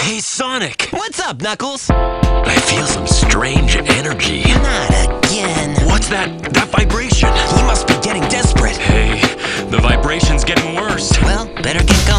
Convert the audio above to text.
Hey, Sonic! What's up, Knuckles? I feel some strange energy. Not again. What's that vibration? He must be getting desperate. Hey, the vibration's getting worse. Well, better get going.